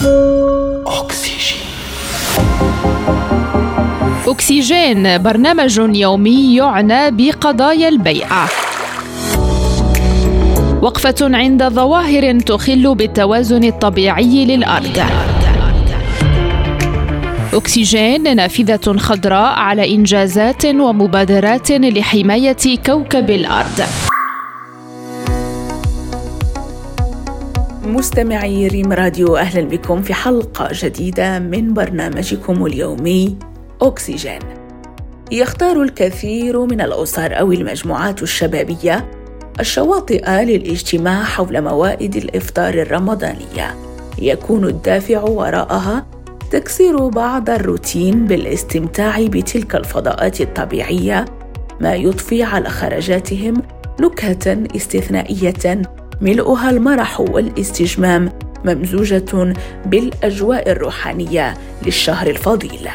أكسجين، برنامج يومي يعنى بقضايا البيئة. وقفة عند ظواهر تخل بالتوازن الطبيعي للأرض. أكسجين، نافذة خضراء على إنجازات ومبادرات لحماية كوكب الأرض. مستمعي ريم راديو، أهلا بكم في حلقة جديدة من برنامجكم اليومي أكسجين. يختار الكثير من الأسر أو المجموعات الشبابية الشواطئ للاجتماع حول موائد الإفطار الرمضانية. يكون الدافع وراءها تكسير بعض الروتين بالاستمتاع بتلك الفضاءات الطبيعية، ما يضفي على خرجاتهم نكهة استثنائية ملؤها المرح والاستجمام، ممزوجة بالأجواء الروحانية للشهر الفضيل.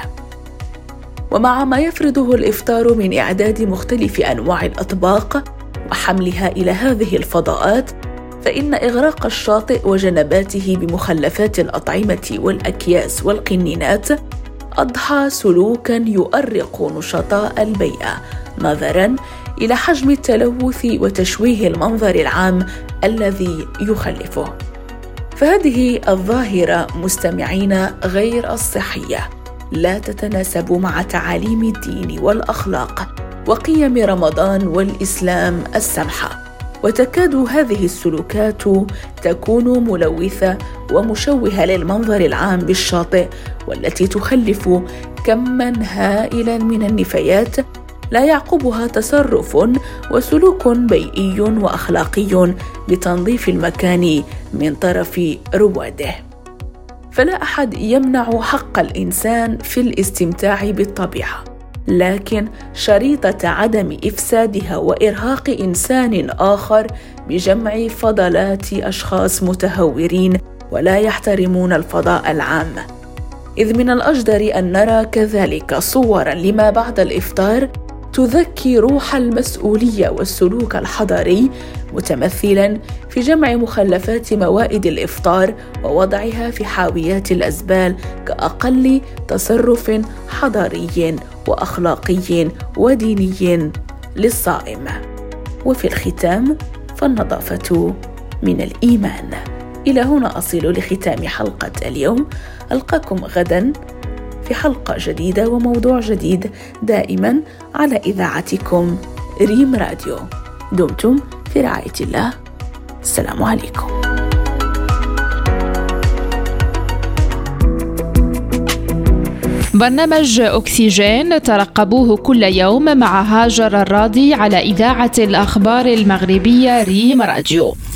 ومع ما يفرضه الإفطار من إعداد مختلف أنواع الأطباق وحملها إلى هذه الفضاءات، فإن إغراق الشاطئ وجنباته بمخلفات الأطعمة والأكياس والقنينات أضحى سلوكاً يؤرق نشطاء البيئة، نظراً إلى حجم التلوث وتشويه المنظر العام الذي يخلفه. فهذه الظاهرة مستمعين غير الصحية، لا تتناسب مع تعاليم الدين والأخلاق وقيم رمضان والإسلام السمحة، وتكاد هذه السلوكات تكون ملوثة ومشوهة للمنظر العام بالشاطئ، والتي تخلف كماً هائلاً من النفايات لا يعقبها تصرف وسلوك بيئي وأخلاقي بتنظيف المكان من طرف رواده. فلا أحد يمنع حق الإنسان في الاستمتاع بالطبيعة، لكن شريطة عدم إفسادها وإرهاق إنسان آخر بجمع فضلات أشخاص متهورين ولا يحترمون الفضاء العام. إذ من الأجدر أن نرى كذلك صوراً لما بعد الإفطار تذكي روح المسؤولية والسلوك الحضاري، متمثلاً في جمع مخلفات موائد الإفطار ووضعها في حاويات الأزبال كأقل تصرف حضاري وأخلاقي وديني للصائم. وفي الختام، فالنظافة من الإيمان. إلى هنا أصل لختام حلقة اليوم. ألقاكم غداً في حلقة جديدة وموضوع جديد، دائماً على إذاعتكم ريم راديو. دمتم في رعاية الله. السلام عليكم. برنامج أكسجين ترقبوه كل يوم مع هاجر الراضي على إذاعة الأخبار المغربية ريم راديو.